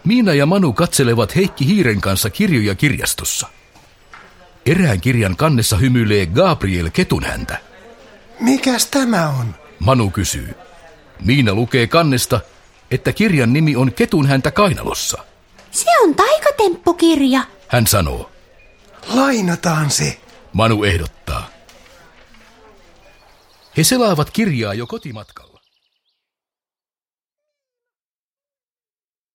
Miina ja Manu katselevat Heikki Hiiren kanssa kirjoja kirjastossa. Erään kirjan kannessa hymyilee Gabriel Ketunhäntä. Mikäs tämä on? Manu kysyy. Miina lukee kannesta, että kirjan nimi on Ketunhäntä kainalossa. Se on taikatemppukirja, hän sanoo. Lainataan se, Manu ehdottaa. He selaavat kirjaa jo kotimatkalla.